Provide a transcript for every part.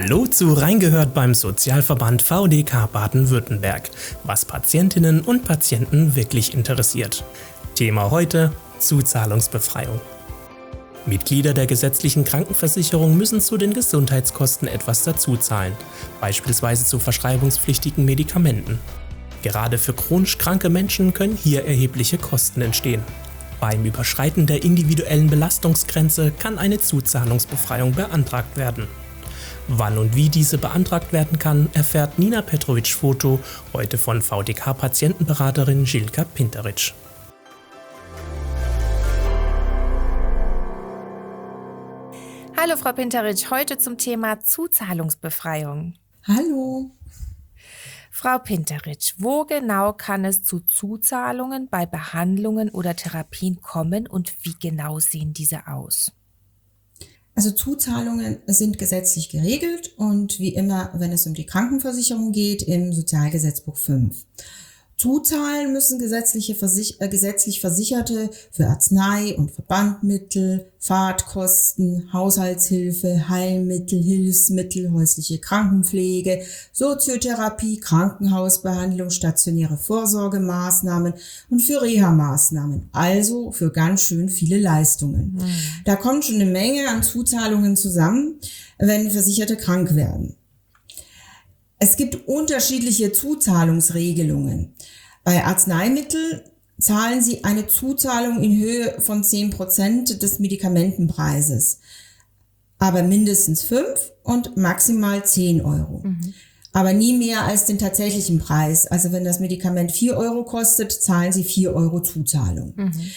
Hallo zu Reingehört beim Sozialverband VDK Baden-Württemberg, was Patientinnen und Patienten wirklich interessiert. Thema heute: Zuzahlungsbefreiung. Mitglieder der gesetzlichen Krankenversicherung müssen zu den Gesundheitskosten etwas dazuzahlen, beispielsweise zu verschreibungspflichtigen Medikamenten. Gerade für chronisch kranke Menschen können hier erhebliche Kosten entstehen. Beim Überschreiten der individuellen Belastungsgrenze kann eine Zuzahlungsbefreiung beantragt werden. Wann und wie diese beantragt werden kann, erfährt Nina Petrovic-Foto heute von VDK-Patientenberaterin Žilka Pinterič. Hallo Frau Pinterič, heute zum Thema Zuzahlungsbefreiung. Hallo. Frau Pinterič, wo genau kann es zu Zuzahlungen bei Behandlungen oder Therapien kommen und wie genau sehen diese aus? Also Zuzahlungen sind gesetzlich geregelt und wie immer, wenn es um die Krankenversicherung geht, im Sozialgesetzbuch 5. Zuzahlen müssen gesetzlich Versicherte für Arznei- und Verbandmittel, Fahrtkosten, Haushaltshilfe, Heilmittel, Hilfsmittel, häusliche Krankenpflege, Soziotherapie, Krankenhausbehandlung, stationäre Vorsorgemaßnahmen und für Reha-Maßnahmen, also für ganz schön viele Leistungen. Da kommt schon eine Menge an Zuzahlungen zusammen, wenn Versicherte krank werden. Es gibt unterschiedliche Zuzahlungsregelungen. Bei Arzneimitteln zahlen Sie eine Zuzahlung in Höhe von 10% des Medikamentenpreises, aber mindestens 5 und maximal 10 Euro. Aber nie mehr als den tatsächlichen Preis. Also wenn das Medikament 4 Euro kostet, zahlen Sie 4 Euro Zuzahlung.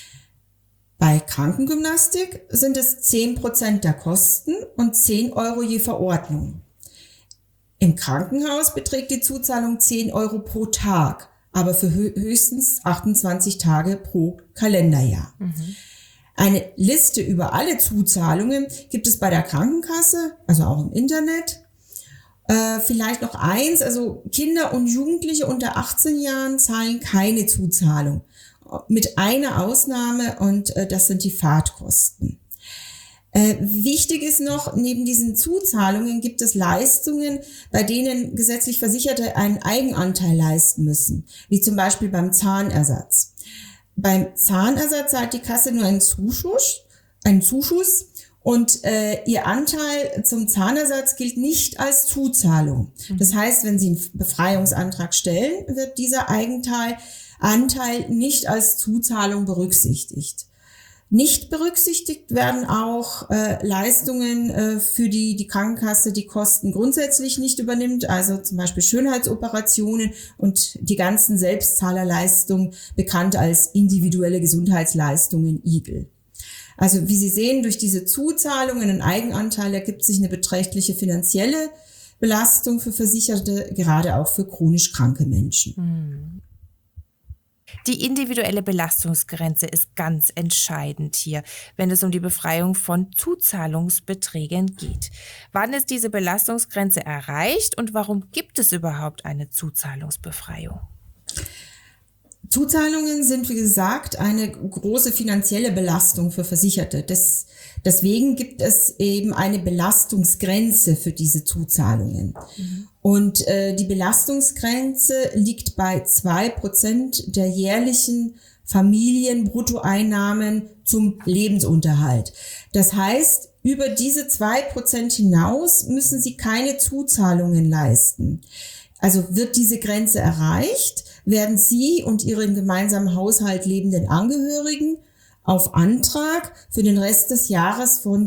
Bei Krankengymnastik sind es 10% der Kosten und 10 Euro je Verordnung. Im Krankenhaus beträgt die Zuzahlung 10 Euro pro Tag, aber für höchstens 28 Tage pro Kalenderjahr. Eine Liste über alle Zuzahlungen gibt es bei der Krankenkasse, also auch im Internet. Vielleicht noch eins, also Kinder und Jugendliche unter 18 Jahren zahlen keine Zuzahlung, mit einer Ausnahme und das sind die Fahrtkosten. Wichtig ist noch, neben diesen Zuzahlungen gibt es Leistungen, bei denen gesetzlich Versicherte einen Eigenanteil leisten müssen, wie zum Beispiel beim Zahnersatz. Beim Zahnersatz zahlt die Kasse nur einen Zuschuss und ihr Anteil zum Zahnersatz gilt nicht als Zuzahlung. Das heißt, wenn Sie einen Befreiungsantrag stellen, wird dieser Anteil nicht als Zuzahlung berücksichtigt. Nicht berücksichtigt werden auch Leistungen, für die Krankenkasse die Kosten grundsätzlich nicht übernimmt, also zum Beispiel Schönheitsoperationen und die ganzen Selbstzahlerleistungen, bekannt als individuelle Gesundheitsleistungen IGEL. Also wie Sie sehen, durch diese Zuzahlungen und Eigenanteil ergibt sich eine beträchtliche finanzielle Belastung für Versicherte, gerade auch für chronisch kranke Menschen. Die individuelle Belastungsgrenze ist ganz entscheidend hier, wenn es um die Befreiung von Zuzahlungsbeträgen geht. Wann ist diese Belastungsgrenze erreicht und warum gibt es überhaupt eine Zuzahlungsbefreiung? Zuzahlungen sind, wie gesagt, eine große finanzielle Belastung für Versicherte. Deswegen gibt es eben eine Belastungsgrenze für diese Zuzahlungen. Und die Belastungsgrenze liegt bei 2% der jährlichen Familienbruttoeinnahmen zum Lebensunterhalt. Das heißt, über diese 2% hinaus müssen Sie keine Zuzahlungen leisten. Also wird diese Grenze erreicht, werden Sie und Ihre im gemeinsamen Haushalt lebenden Angehörigen auf Antrag für den Rest des Jahres von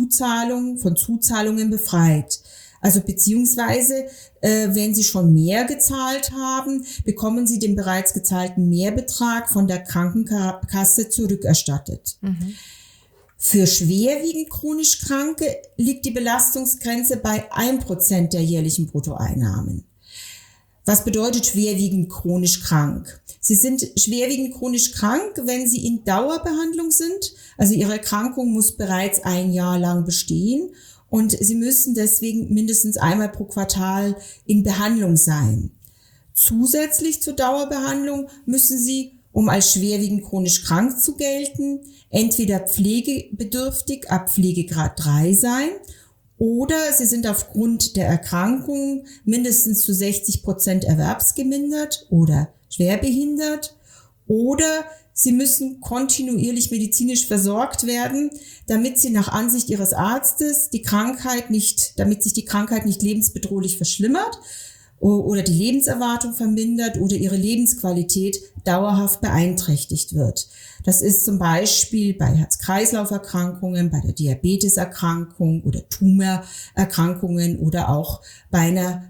Zuzahlungen befreit. Also beziehungsweise, wenn Sie schon mehr gezahlt haben, bekommen Sie den bereits gezahlten Mehrbetrag von der Krankenkasse zurückerstattet. Für schwerwiegend chronisch Kranke liegt die Belastungsgrenze bei 1% der jährlichen Bruttoeinnahmen. Was bedeutet schwerwiegend chronisch krank? Sie sind schwerwiegend chronisch krank, wenn Sie in Dauerbehandlung sind. Also Ihre Erkrankung muss bereits 1 Jahr lang bestehen und Sie müssen deswegen mindestens einmal pro Quartal in Behandlung sein. Zusätzlich zur Dauerbehandlung müssen Sie, um als schwerwiegend chronisch krank zu gelten, entweder pflegebedürftig ab Pflegegrad 3 sein oder sie sind aufgrund der Erkrankung mindestens zu 60% erwerbsgemindert oder schwerbehindert, oder sie müssen kontinuierlich medizinisch versorgt werden, damit sie nach Ansicht ihres Arztes damit sich die Krankheit nicht lebensbedrohlich verschlimmert oder die Lebenserwartung vermindert oder ihre Lebensqualität dauerhaft beeinträchtigt wird. Das ist zum Beispiel bei Herz-Kreislauf-Erkrankungen, bei der Diabeteserkrankung oder Tumorerkrankungen oder auch bei einer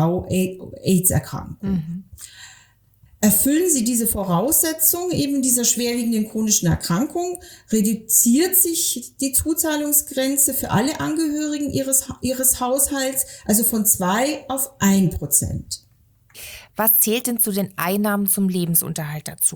HIV-AIDS-Erkrankung. Erfüllen Sie diese Voraussetzung eben dieser schwerwiegenden chronischen Erkrankung, reduziert sich die Zuzahlungsgrenze für alle Angehörigen Ihres Haushalts, also von 2 auf 1%. Was zählt denn zu den Einnahmen zum Lebensunterhalt dazu?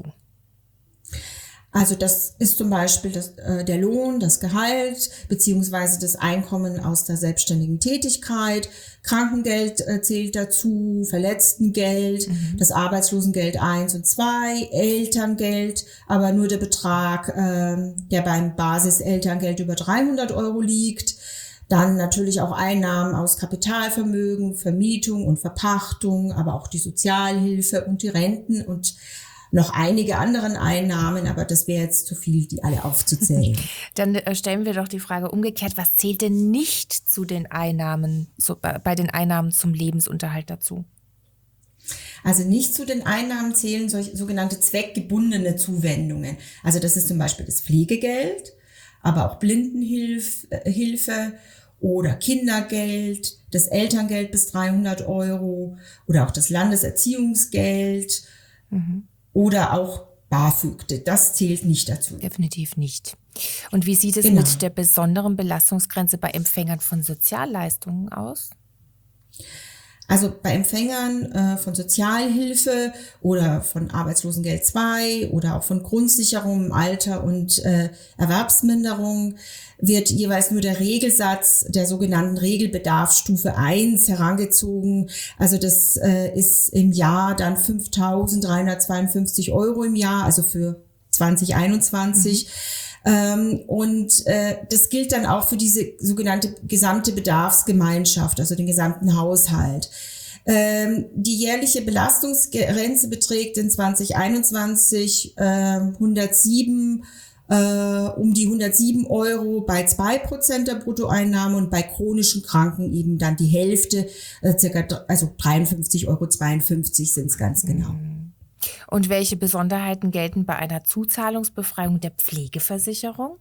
Also das ist zum Beispiel der Lohn, das Gehalt beziehungsweise das Einkommen aus der selbstständigen Tätigkeit. Krankengeld zählt dazu, Verletztengeld, das Arbeitslosengeld 1 und 2, Elterngeld, aber nur der Betrag, der beim Basiselterngeld über 300 € liegt. Dann natürlich auch Einnahmen aus Kapitalvermögen, Vermietung und Verpachtung, aber auch die Sozialhilfe und die Renten und noch einige anderen Einnahmen, aber das wäre jetzt zu viel, die alle aufzuzählen. Dann stellen wir doch die Frage umgekehrt, was zählt denn nicht zu den Einnahmen, bei den Einnahmen zum Lebensunterhalt dazu? Also nicht zu den Einnahmen zählen solche sogenannte zweckgebundene Zuwendungen. Also das ist zum Beispiel das Pflegegeld, aber auch Blindenhilfe oder Kindergeld, das Elterngeld bis 300 € oder auch das Landeserziehungsgeld. Oder auch BAföG, das zählt nicht dazu. Definitiv nicht. Und wie sieht es mit der besonderen Belastungsgrenze bei Empfängern von Sozialleistungen aus? Also bei Empfängern von Sozialhilfe oder von Arbeitslosengeld 2 oder auch von Grundsicherung im Alter und Erwerbsminderung wird jeweils nur der Regelsatz der sogenannten Regelbedarfsstufe 1 herangezogen. Also das ist im Jahr dann 5.352 € im Jahr, also für 2021. Das gilt dann auch für diese sogenannte gesamte Bedarfsgemeinschaft, also den gesamten Haushalt. Die jährliche Belastungsgrenze beträgt in 2021 um die 107 € bei 2% der Bruttoeinnahmen und bei chronischen Kranken eben dann die Hälfte, also 53,52 € sind es ganz genau. Und welche Besonderheiten gelten bei einer Zuzahlungsbefreiung der Pflegeversicherung?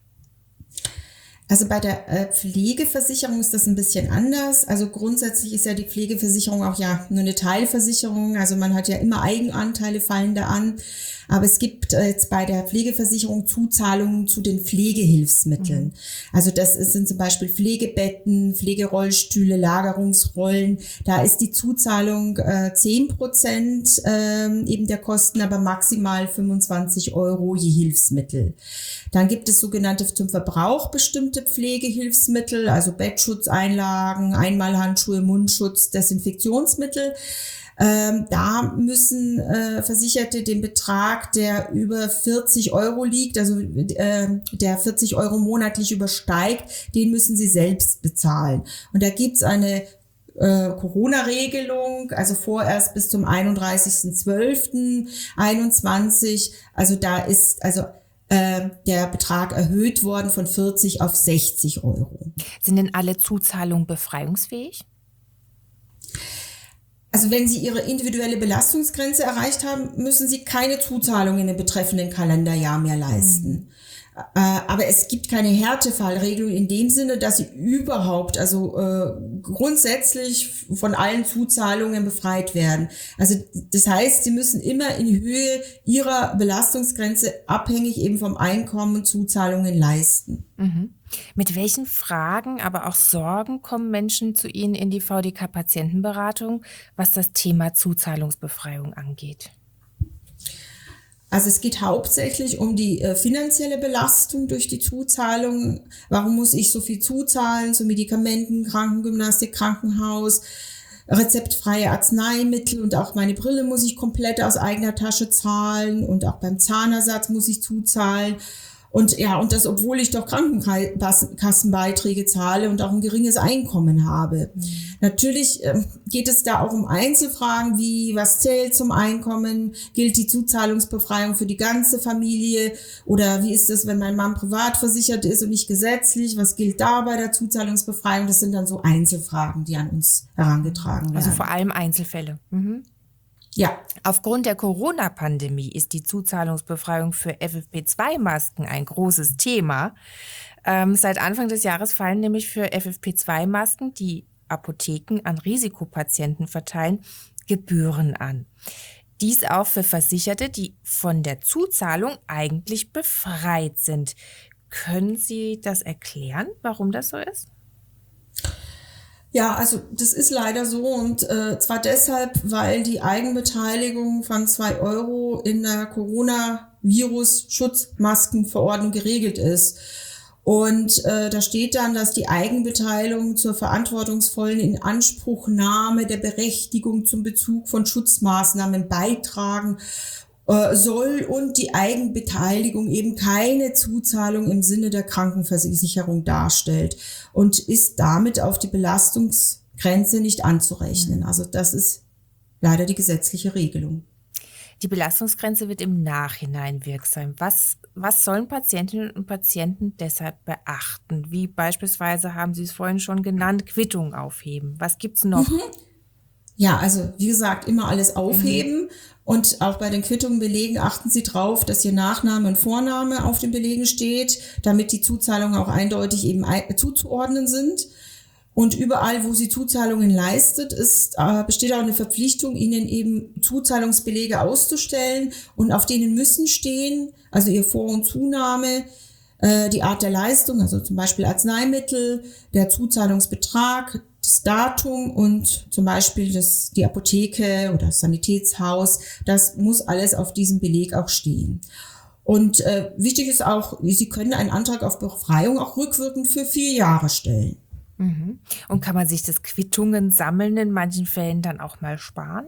Also bei der Pflegeversicherung ist das ein bisschen anders. Also grundsätzlich ist ja die Pflegeversicherung auch ja nur eine Teilversicherung. Also man hat ja immer Eigenanteile, fallen da an. Aber es gibt jetzt bei der Pflegeversicherung Zuzahlungen zu den Pflegehilfsmitteln. Also das sind zum Beispiel Pflegebetten, Pflegerollstühle, Lagerungsrollen. Da ist die Zuzahlung 10% eben der Kosten, aber maximal 25 € je Hilfsmittel. Dann gibt es sogenannte zum Verbrauch bestimmte Pflegehilfsmittel, also Bettschutzeinlagen, Einmalhandschuhe, Mundschutz, Desinfektionsmittel. Da müssen Versicherte den Betrag, der über 40 € liegt, also der 40 € monatlich übersteigt, den müssen sie selbst bezahlen. Und da gibt's eine Corona-Regelung, also vorerst bis zum 31.12.21. Also da ist der Betrag erhöht worden von 40 auf 60 €. Sind denn alle Zuzahlungen befreiungsfähig? Also wenn Sie Ihre individuelle Belastungsgrenze erreicht haben, müssen Sie keine Zuzahlung in dem betreffenden Kalenderjahr mehr leisten. Aber es gibt keine Härtefallregelung in dem Sinne, dass Sie überhaupt, grundsätzlich von allen Zuzahlungen befreit werden. Also das heißt, Sie müssen immer in Höhe Ihrer Belastungsgrenze abhängig eben vom Einkommen Zuzahlungen leisten. Mit welchen Fragen, aber auch Sorgen kommen Menschen zu Ihnen in die VDK-Patientenberatung, was das Thema Zuzahlungsbefreiung angeht? Also es geht hauptsächlich um die finanzielle Belastung durch die Zuzahlung. Warum muss ich so viel zuzahlen zu Medikamenten, Krankengymnastik, Krankenhaus, rezeptfreie Arzneimittel und auch meine Brille muss ich komplett aus eigener Tasche zahlen und auch beim Zahnersatz muss ich zuzahlen. Und das, obwohl ich doch Krankenkassenbeiträge zahle und auch ein geringes Einkommen habe. Natürlich geht es da auch um Einzelfragen wie, was zählt zum Einkommen? Gilt die Zuzahlungsbefreiung für die ganze Familie? Oder wie ist es, wenn mein Mann privat versichert ist und nicht gesetzlich? Was gilt da bei der Zuzahlungsbefreiung? Das sind dann so Einzelfragen, die an uns herangetragen werden. Also vor allem Einzelfälle. Ja. Aufgrund der Corona-Pandemie ist die Zuzahlungsbefreiung für FFP2-Masken ein großes Thema. Seit Anfang des Jahres fallen nämlich für FFP2-Masken, die Apotheken an Risikopatienten verteilen, Gebühren an. Dies auch für Versicherte, die von der Zuzahlung eigentlich befreit sind. Können Sie das erklären, warum das so ist? Ja, also das ist leider so und zwar deshalb, weil die Eigenbeteiligung von 2 Euro in der Coronavirus-Schutzmaskenverordnung geregelt ist. Und da steht dann, dass die Eigenbeteiligung zur verantwortungsvollen Inanspruchnahme der Berechtigung zum Bezug von Schutzmaßnahmen beitragen soll und die Eigenbeteiligung eben keine Zuzahlung im Sinne der Krankenversicherung darstellt und ist damit auf die Belastungsgrenze nicht anzurechnen. Also das ist leider die gesetzliche Regelung. Die Belastungsgrenze wird im Nachhinein wirksam. Was sollen Patientinnen und Patienten deshalb beachten? Wie beispielsweise, haben Sie es vorhin schon genannt, Quittung aufheben. Was gibt's noch? Ja, also wie gesagt, immer alles aufheben und auch bei den Quittungen, Belegen achten Sie drauf, dass Ihr Nachname und Vorname auf den Belegen steht, damit die Zuzahlungen auch eindeutig eben zuzuordnen sind. Und überall, wo Sie Zuzahlungen leistet, besteht auch eine Verpflichtung, Ihnen eben Zuzahlungsbelege auszustellen und auf denen müssen stehen, also Ihr Vor- und Zunahme, die Art der Leistung, also zum Beispiel Arzneimittel, der Zuzahlungsbetrag, das Datum und zum Beispiel die Apotheke oder das Sanitätshaus, das muss alles auf diesem Beleg auch stehen. Und wichtig ist auch, Sie können einen Antrag auf Befreiung auch rückwirkend für 4 Jahre stellen. Und kann man sich das Quittungen sammeln in manchen Fällen dann auch mal sparen?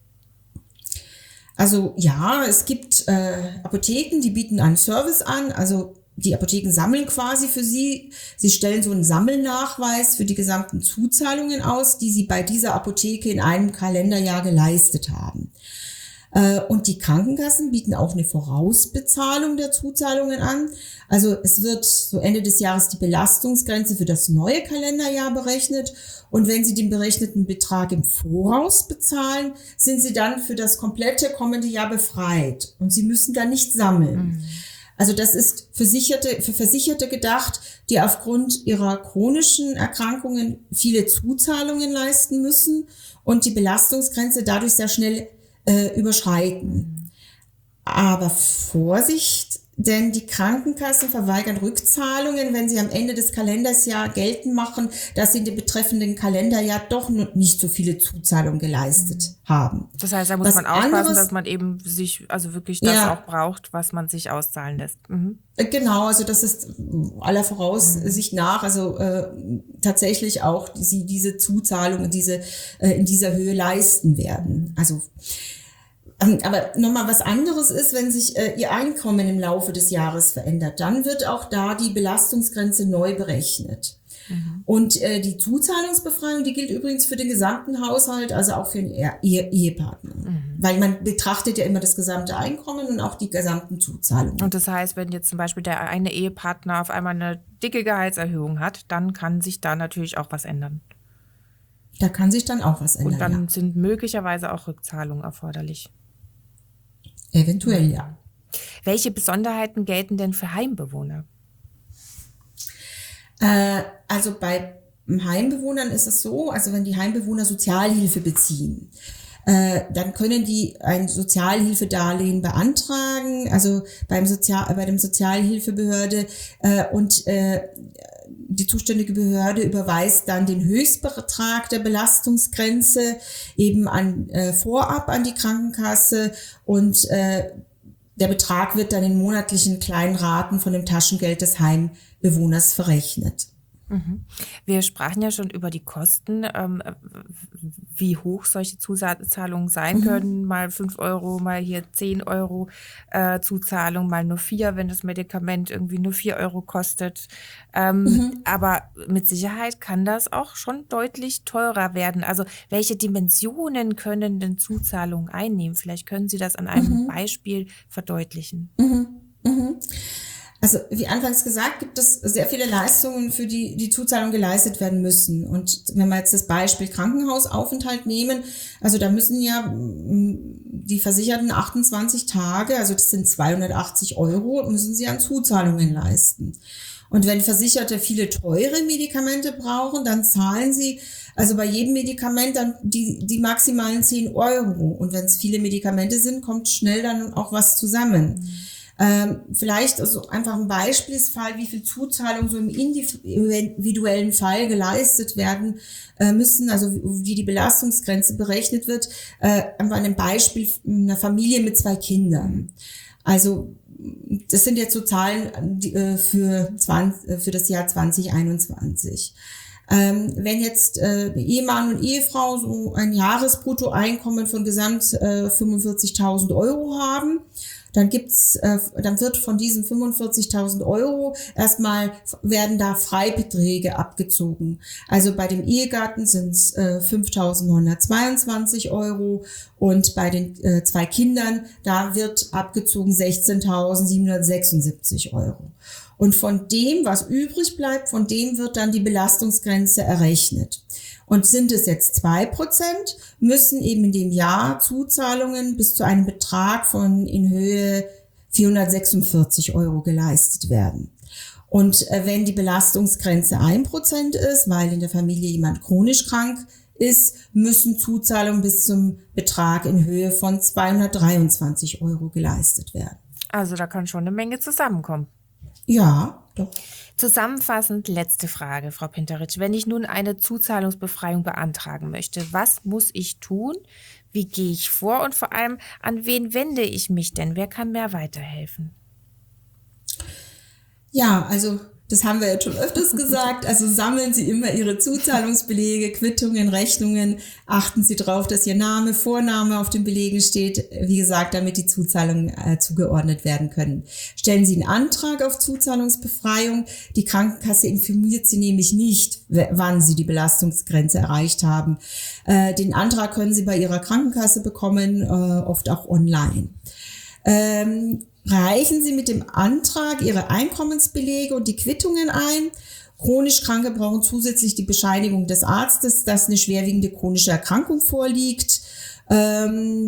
Also ja, es gibt Apotheken, die bieten einen Service an, also die Apotheken sammeln quasi für Sie. Sie stellen so einen Sammelnachweis für die gesamten Zuzahlungen aus, die Sie bei dieser Apotheke in einem Kalenderjahr geleistet haben. Und die Krankenkassen bieten auch eine Vorausbezahlung der Zuzahlungen an. Also es wird so Ende des Jahres die Belastungsgrenze für das neue Kalenderjahr berechnet. Und wenn Sie den berechneten Betrag im Voraus bezahlen, sind Sie dann für das komplette kommende Jahr befreit. Und Sie müssen dann nicht sammeln. Also das ist für Versicherte gedacht, die aufgrund ihrer chronischen Erkrankungen viele Zuzahlungen leisten müssen und die Belastungsgrenze dadurch sehr schnell überschreiten. Aber Vorsicht, denn die Krankenkassen verweigern Rückzahlungen, wenn sie am Ende des Kalendersjahres geltend machen, dass sie in dem betreffenden Kalenderjahr doch nicht so viele Zuzahlungen geleistet haben. Das heißt, da muss man aufpassen, dass man eben sich also wirklich das auch braucht, was man sich auszahlen lässt. Genau, also das ist aller Voraussicht nach, also tatsächlich auch diese Zuzahlungen, in dieser Höhe leisten werden. Also aber nochmal was anderes ist, wenn sich Ihr Einkommen im Laufe des Jahres verändert, dann wird auch da die Belastungsgrenze neu berechnet. Und die Zuzahlungsbefreiung, die gilt übrigens für den gesamten Haushalt, also auch für den Ehepartner. Weil man betrachtet ja immer das gesamte Einkommen und auch die gesamten Zuzahlungen. Und das heißt, wenn jetzt zum Beispiel der eine Ehepartner auf einmal eine dicke Gehaltserhöhung hat, dann kann sich da natürlich auch was ändern. Da kann sich dann auch was ändern. Und dann sind möglicherweise auch Rückzahlungen erforderlich. Eventuell, ja. Welche Besonderheiten gelten denn für Heimbewohner? Also bei Heimbewohnern ist es so, also wenn die Heimbewohner Sozialhilfe beziehen, dann können die ein Sozialhilfedarlehen beantragen, also bei dem Sozialhilfebehörde und die zuständige Behörde überweist dann den Höchstbetrag der Belastungsgrenze eben vorab an die Krankenkasse und der Betrag wird dann in monatlichen kleinen Raten von dem Taschengeld des Heimbewohners verrechnet. Wir sprachen ja schon über die Kosten, wie hoch solche Zusatzzahlungen sein können. Mal 5 Euro, mal hier 10 Euro Zuzahlung, mal nur 4, wenn das Medikament irgendwie nur 4 Euro kostet. Aber mit Sicherheit kann das auch schon deutlich teurer werden. Also welche Dimensionen können denn Zuzahlungen einnehmen? Vielleicht können Sie das an einem Beispiel verdeutlichen. Also wie anfangs gesagt, gibt es sehr viele Leistungen, für die die Zuzahlung geleistet werden müssen. Und wenn wir jetzt das Beispiel Krankenhausaufenthalt nehmen, also da müssen ja die Versicherten 28 Tage, also das sind 280 Euro, müssen sie an Zuzahlungen leisten. Und wenn Versicherte viele teure Medikamente brauchen, dann zahlen sie also bei jedem Medikament dann die maximalen 10 Euro. Und wenn es viele Medikamente sind, kommt schnell dann auch was zusammen. Vielleicht also einfach ein Beispielsfall, wie viel Zuzahlung so im individuellen Fall geleistet werden müssen, also wie die Belastungsgrenze berechnet wird, einfach an einem Beispiel einer Familie mit 2 Kindern. Also das sind jetzt so Zahlen für das Jahr 2021. Wenn jetzt Ehemann und Ehefrau so ein Jahresbruttoeinkommen von gesamt 45.000 Euro haben, dann wird von diesen 45.000 Euro werden da Freibeträge abgezogen. Also bei dem Ehegatten sind es 5.922 Euro und bei den 2 Kindern, da wird abgezogen 16.776 Euro. Und von dem, was übrig bleibt, von dem wird dann die Belastungsgrenze errechnet. Und sind es jetzt 2%, müssen eben in dem Jahr Zuzahlungen bis zu einem Betrag von in Höhe 446 Euro geleistet werden. Und wenn die Belastungsgrenze 1% ist, weil in der Familie jemand chronisch krank ist, müssen Zuzahlungen bis zum Betrag in Höhe von 223 Euro geleistet werden. Also da kann schon eine Menge zusammenkommen. Ja, doch. Zusammenfassend letzte Frage, Frau Pinteritsch. Wenn ich nun eine Zuzahlungsbefreiung beantragen möchte, was muss ich tun? Wie gehe ich vor? Und vor allem, an wen wende ich mich denn? Wer kann mir weiterhelfen? Ja, also das haben wir jetzt schon öfters gesagt. Also sammeln Sie immer Ihre Zuzahlungsbelege, Quittungen, Rechnungen. Achten Sie darauf, dass Ihr Name, Vorname auf den Belegen steht. Wie gesagt, damit die Zuzahlungen zugeordnet werden können. Stellen Sie einen Antrag auf Zuzahlungsbefreiung. Die Krankenkasse informiert Sie nämlich nicht, wann Sie die Belastungsgrenze erreicht haben. Den Antrag können Sie bei Ihrer Krankenkasse bekommen, oft auch online. Reichen Sie mit dem Antrag Ihre Einkommensbelege und die Quittungen ein. Chronisch Kranke brauchen zusätzlich die Bescheinigung des Arztes, dass eine schwerwiegende chronische Erkrankung vorliegt. Da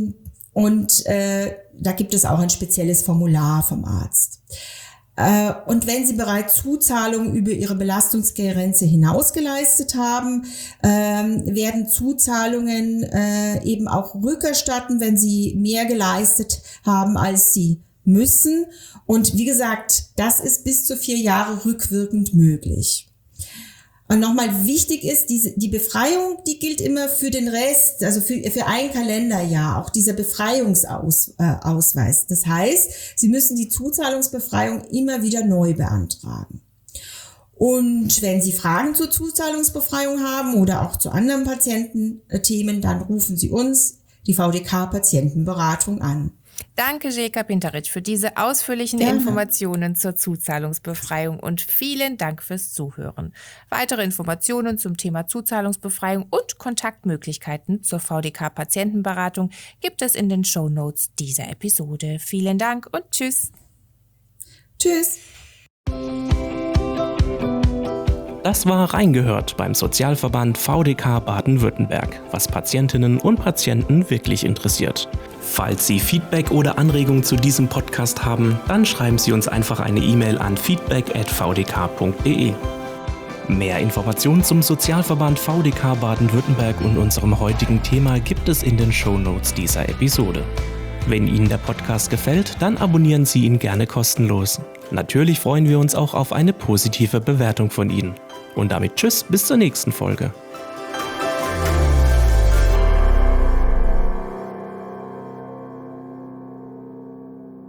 gibt es auch ein spezielles Formular vom Arzt. Und wenn Sie bereits Zuzahlungen über Ihre Belastungsgrenze hinaus geleistet haben, werden Zuzahlungen eben auch rückerstatten, wenn Sie mehr geleistet haben, als Sie müssen. Und wie gesagt, das ist bis zu 4 Jahre rückwirkend möglich. Und nochmal wichtig ist, die Befreiung, die gilt immer für den Rest, also für ein Kalenderjahr, auch dieser Befreiungsausweis. Das heißt, Sie müssen die Zuzahlungsbefreiung immer wieder neu beantragen. Und wenn Sie Fragen zur Zuzahlungsbefreiung haben oder auch zu anderen Patiententhemen, dann rufen Sie uns, die VDK Patientenberatung, an. Danke, Jelka Pinteritsch, für diese ausführlichen Informationen zur Zuzahlungsbefreiung und vielen Dank fürs Zuhören. Weitere Informationen zum Thema Zuzahlungsbefreiung und Kontaktmöglichkeiten zur VDK Patientenberatung gibt es in den Shownotes dieser Episode. Vielen Dank und tschüss. Tschüss. Das war Reingehört beim Sozialverband VDK Baden-Württemberg, was Patientinnen und Patienten wirklich interessiert. Falls Sie Feedback oder Anregungen zu diesem Podcast haben, dann schreiben Sie uns einfach eine E-Mail an feedback@vdk.de. Mehr Informationen zum Sozialverband VDK Baden-Württemberg und unserem heutigen Thema gibt es in den Shownotes dieser Episode. Wenn Ihnen der Podcast gefällt, dann abonnieren Sie ihn gerne kostenlos. Natürlich freuen wir uns auch auf eine positive Bewertung von Ihnen. Und damit tschüss, bis zur nächsten Folge.